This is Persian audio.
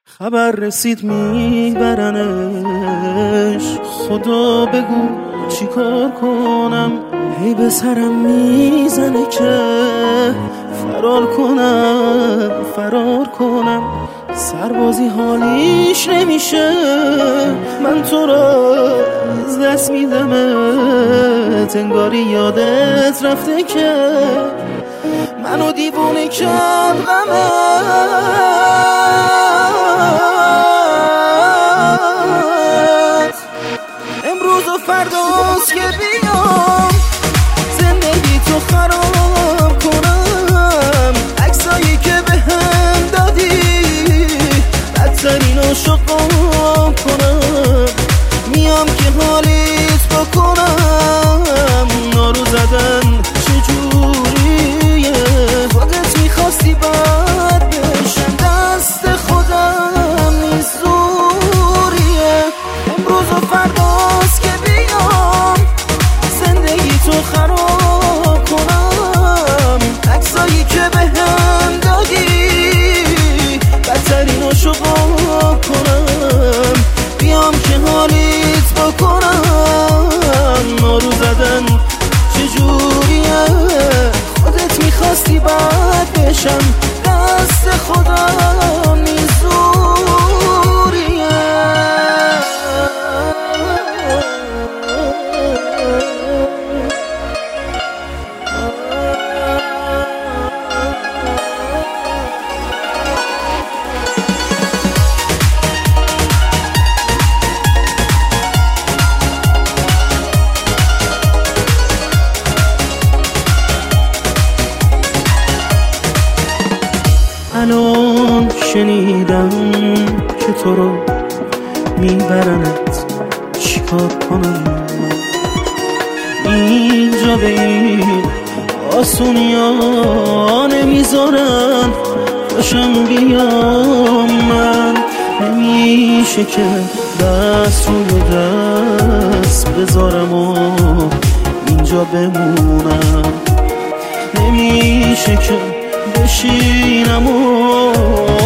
خبر رسید میبرنش، خدا بگو چی کار کنم. هی به سرم میزنه که فرار کنم. سربازی حالیش نمیشه، من تو را از دست میدمت. انگاری یادت رفته که منو دیوونه کرد غمت. امروز و فرداست که بیام زندگی تو خراب کنم. عکسایی که به هم دادی بدترین عاشقام کنم. میام که حالیت بکنم. نارو زدن چجوریه؟ خودت میخواستی بد بشم، دست خودم نیست زوریه. امروز و فرداست که بیام زندگی تو خراب کنم. عکسایی که به هم دادی بدترین عاشقام کنم. بیام که حالیت بکنم. نارو زدن چجوریه؟ خودت میخواستی بد بشم، دست خدا نیست زوریه. الان شنیدم که تو رو میبرنت، چیکار کنم من؟ اینجا به این آسونیا نمیذارن باشم بیام من. نمیشه که دست روی دست بذارم و اینجا بمونم. نمیشه که بشینم و